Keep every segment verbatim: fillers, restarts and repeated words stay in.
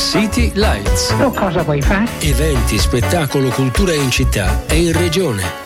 City Lights. Oh, cosa vuoi fare? Eventi, spettacolo, cultura in città e in regione.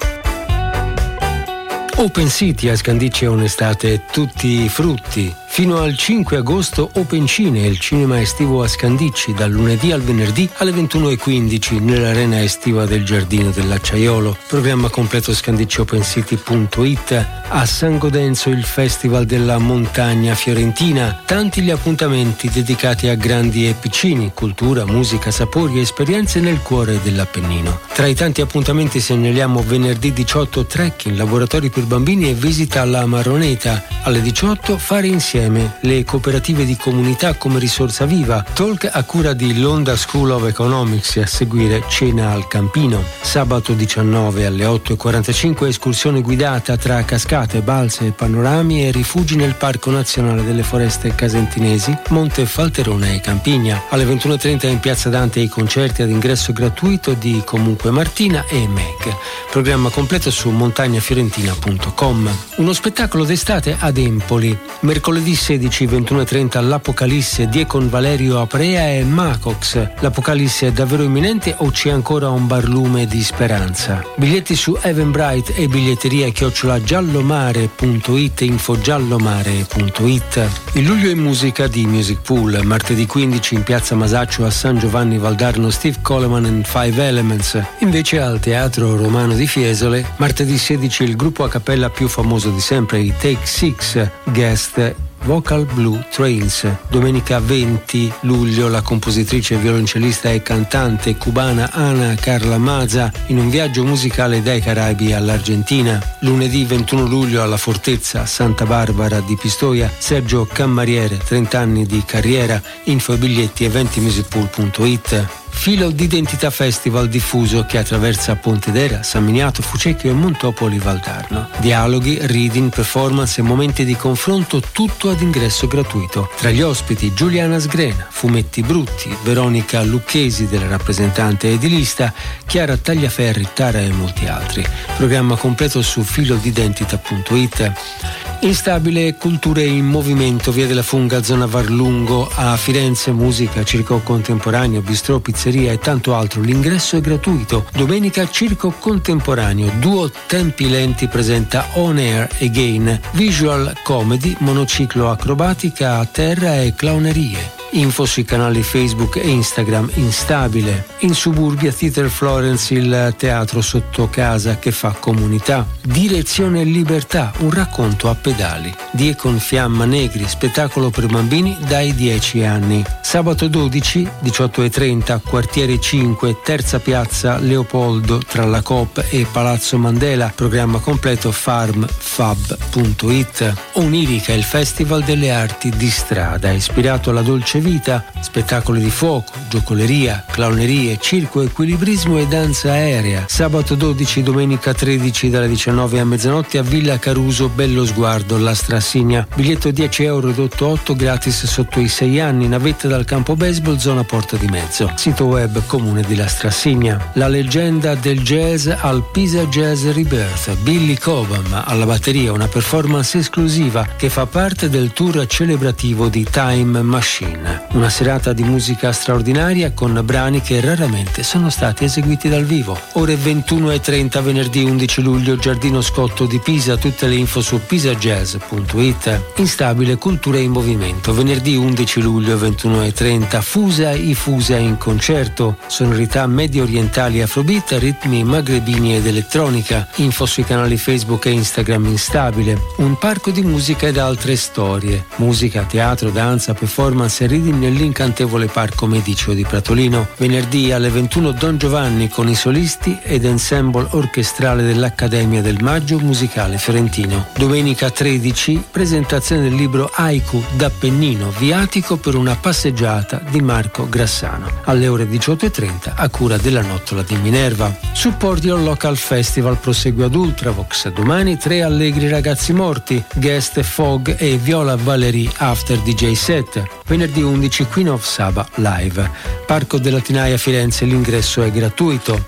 Open City a Scandicci è un'estate tutti i frutti. Fino al cinque agosto Open Cine, il cinema estivo a Scandicci, dal lunedì al venerdì alle ventuno e quindici nell'arena estiva del Giardino dell'Acciaiolo. Programma completo scandicci open city punto it. A San Godenzo il Festival della Montagna Fiorentina. Tanti gli appuntamenti dedicati a grandi e piccini, cultura, musica, sapori e esperienze nel cuore dell'Appennino. Tra i tanti appuntamenti segnaliamo venerdì diciotto trekking, laboratori per bambini e visita alla Marroneta. Alle diciotto fare insieme le cooperative di comunità come risorsa viva, talk a cura di Londra School of Economics e a seguire cena al Campino. Sabato diciannove alle otto e quarantacinque escursione guidata tra cascate, balze, panorami e rifugi nel Parco Nazionale delle Foreste Casentinesi, Monte Falterone e Campigna. Alle ventuno e trenta in Piazza Dante i concerti ad ingresso gratuito di Comunque Martina e Meg. Programma completo su montagnafiorentina punto com. Uno spettacolo d'estate ad Empoli. Mercoledì sedici, ventuno e trenta all'Apocalisse, Diecon Valerio Aprea e Macox. L'Apocalisse è davvero imminente o c'è ancora un barlume di speranza? Biglietti su Eventbrite e biglietteria chiocciola giallomare punto it, info giallomare punto it. Il luglio in musica di Music Pool. Martedì quindici in Piazza Masaccio a San Giovanni Valdarno Steve Coleman and Five Elements. Invece al Teatro Romano di Fiesole, martedì sedici il gruppo a cappella più famoso di sempre, i Take Six, guest Vocal Blue Trains. Domenica venti luglio la compositrice, violoncellista e cantante cubana Ana Carla Maza in un viaggio musicale dai Caraibi all'Argentina. Lunedì ventuno luglio alla Fortezza Santa Barbara di Pistoia Sergio Cammariere, trenta anni di carriera. Info e biglietti eventi music pool punto it. Filo d'identità festival diffuso che attraversa Pontedera, San Miniato, Fucecchio e Montopoli Valdarno. Dialoghi, reading, performance e momenti di confronto, tutto ad ingresso gratuito. Tra gli ospiti Giuliana Sgrena, Fumetti Brutti, Veronica Lucchesi della rappresentante edilista, Chiara Tagliaferri, Tara e molti altri. Programma completo su filo d'identità punto it. Instabile Culture in Movimento, via della Funga, zona Varlungo, a Firenze, musica, circo contemporaneo, bistrò, pizzeria e tanto altro. L'ingresso è gratuito. Domenica circo contemporaneo, duo Tempi Lenti presenta On Air Again, visual comedy, monociclo acrobatica a terra e clownerie. Info sui canali Facebook e Instagram Instabile. In Suburbia Theater Florence, il teatro sotto casa che fa comunità. Direzione Libertà, un racconto a pedali. Diecon Fiamma Negri, spettacolo per bambini dai dieci anni. Sabato dodici, diciotto e trenta, quartiere cinque, terza piazza Leopoldo, tra la Coop e Palazzo Mandela. Programma completo farm fab punto it. Onirica, il festival delle arti di strada, ispirato alla dolce vita, spettacoli di fuoco, giocoleria, clownerie, circo, equilibrismo e danza aerea. Sabato dodici, domenica tredici dalle diciannove a mezzanotte a Villa Caruso, Bello Sguardo, La Strassigna. Biglietto dieci euro, ridotto otto, gratis sotto i sei anni, navetta dal campo baseball, zona Porta di Mezzo. Sito web comune di La Strassigna. La leggenda del jazz al Pisa Jazz Rebirth, Billy Cobham alla batteria, una performance esclusiva che fa parte del tour celebrativo di Time Machine. Una serata di musica straordinaria con brani che raramente sono stati eseguiti dal vivo. Ore ventuno e trenta venerdì undici luglio, Giardino Scotto di Pisa. Tutte le info su pisa jazz punto it. Instabile Cultura in Movimento, venerdì undici luglio ventuno e trenta, Fusa i Fusa in concerto, sonorità medio orientali, afrobeat, ritmi magrebini ed elettronica. Info sui canali Facebook e Instagram Instabile. Un parco di musica ed altre storie, musica, teatro, danza, performance e reading nell'incantevole Parco Medicio di Pratolino. Venerdì alle ventuno Don Giovanni con i solisti ed ensemble orchestrale dell'Accademia del Maggio Musicale Fiorentino. Domenica tredici, presentazione del libro Haiku d'Appennino, viatico per una passeggiata di Marco Grassano. Alle ore diciotto e trenta a cura della Nottola di Minerva. Support Your Local Festival prosegue ad Ultravox. Domani tre allegri ragazzi morti, guest Fog e Viola Valerie after D J set. Venerdì undici Queen of Saba live. Parco della Tinaia Firenze, l'ingresso è gratuito.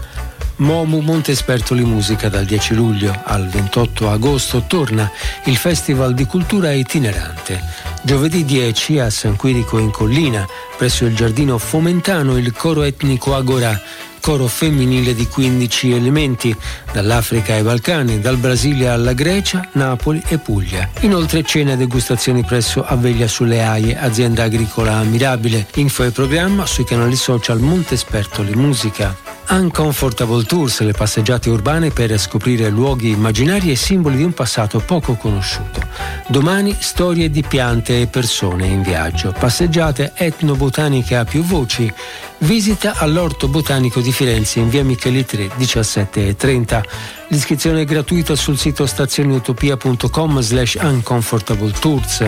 Momu Montespertoli Musica dal dieci luglio al ventotto agosto torna il Festival di Cultura Itinerante. Giovedì dieci a San Quirico in Collina, presso il Giardino Fomentano, il coro etnico Agorà, coro femminile di quindici elementi, dall'Africa ai Balcani, dal Brasile alla Grecia, Napoli e Puglia. Inoltre cena e degustazioni presso Aveglia sulle Aie, azienda agricola ammirabile. Info e programma sui canali social Montespertoli Musica. Uncomfortable Tours, le passeggiate urbane per scoprire luoghi immaginari e simboli di un passato poco conosciuto. Domani storie di piante e persone in viaggio, passeggiate etnobotaniche a più voci, visita all'Orto Botanico di Firenze in via Micheli tre diciassette e trenta. L'iscrizione è gratuita sul sito stazioniutopia punto com slash uncomfortable tours.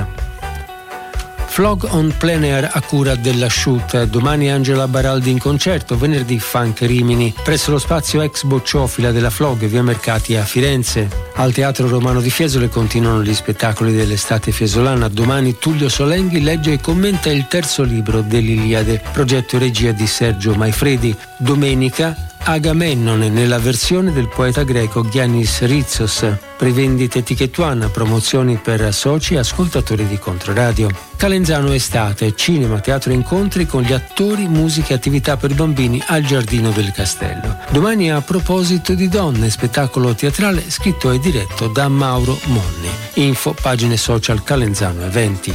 Vlog on plein air a cura della Shoot. Domani Angela Baraldi in concerto, venerdì Funk Rimini, presso lo spazio ex Bocciofila della Vlog, via Mercati a Firenze. Al Teatro Romano di Fiesole continuano gli spettacoli dell'estate fiesolana. Domani Tullio Solenghi legge e commenta il terzo libro dell'Iliade, progetto e regia di Sergio Maifredi. Domenica Agamennone nella versione del poeta greco Giannis Ritsos. Prevendite Ticket One, promozioni per soci e ascoltatori di Controradio. Calenzano estate, cinema, teatro, incontri con gli attori, musica e attività per bambini al Giardino del Castello. Domani A proposito di donne, spettacolo teatrale scritto e diretto da Mauro Monni. Info, pagine social Calenzano Eventi.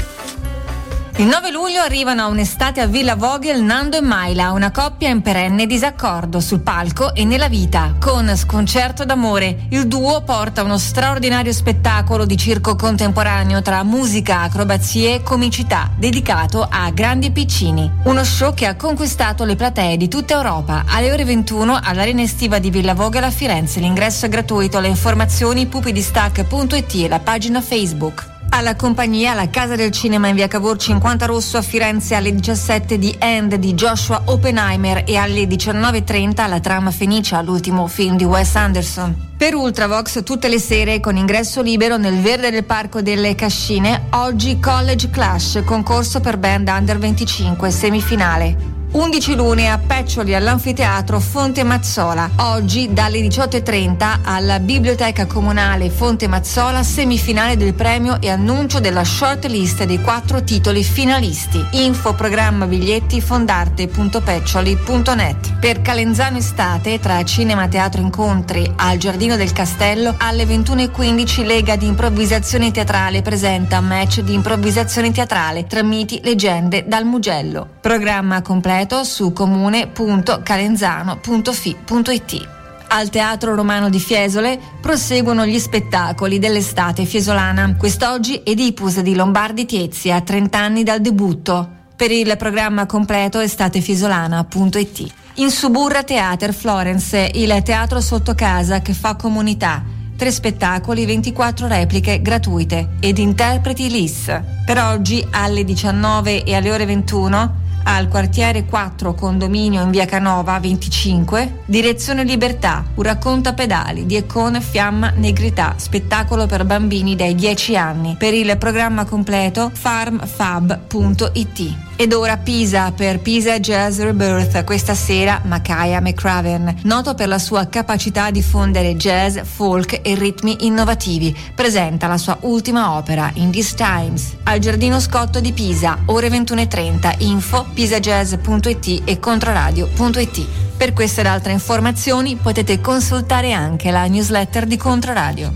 Il nove luglio arrivano a un'estate a Villa Vogel Nando e Maila, una coppia in perenne disaccordo sul palco e nella vita. Con Sconcerto d'amore, il duo porta uno straordinario spettacolo di circo contemporaneo tra musica, acrobazie e comicità, dedicato a grandi e piccini. Uno show che ha conquistato le platee di tutta Europa. Alle ore ventuno all'Arena Estiva di Villa Vogel a Firenze. L'ingresso è gratuito, le informazioni pupidistac punto it e la pagina Facebook. Alla compagnia La Casa del Cinema in via Cavour cinquanta Rosso a Firenze alle diciassette di End di Joshua Oppenheimer e alle diciannove e trenta La Trama Fenicia, l'ultimo film di Wes Anderson. Per Ultravox tutte le sere con ingresso libero nel Verde del Parco delle Cascine, oggi College Clash, concorso per band under venticinque, semifinale. undici lune a Peccioli all'Anfiteatro Fonte Mazzola. Oggi dalle diciotto e trenta alla Biblioteca Comunale Fonte Mazzola, semifinale del premio e annuncio della short list dei quattro titoli finalisti. Info, programma, biglietti fondarte punto peccioli punto net. Per Calenzano estate, tra cinema, teatro, incontri al Giardino del Castello, alle ventuno e quindici Lega di Improvvisazione Teatrale presenta match di improvvisazione teatrale tra miti, leggende dal Mugello. Programma completo su comune punto calenzano punto fi punto it. Al Teatro Romano di Fiesole proseguono gli spettacoli dell'estate fiesolana. Quest'oggi Edipus di Lombardi Tiezzi a trenta anni dal debutto. Per il programma completo estatefiesolana punto it. In Suburra Theater Florence, il teatro sotto casa che fa comunità. Tre spettacoli, ventiquattro repliche gratuite ed interpreti L I S. Per oggi alle diciannove e alle ore ventuno al quartiere quattro condominio in via Canova venticinque, Direzione Libertà, un racconto a pedali di Econ Fiamma Negrità, spettacolo per bambini dai dieci anni. Per il programma completo farmfab punto it. Ed ora Pisa per Pisa Jazz Rebirth, questa sera Makaya McCraven, noto per la sua capacità di fondere jazz, folk e ritmi innovativi, presenta la sua ultima opera In These Times al Giardino Scotto di Pisa, ore ventuno e trenta. Info pisajazz punto it e controradio punto it. Per queste ed altre informazioni potete consultare anche la newsletter di Controradio.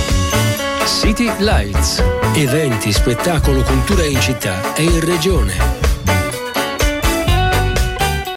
City Lights, eventi, spettacolo, cultura in città e in regione.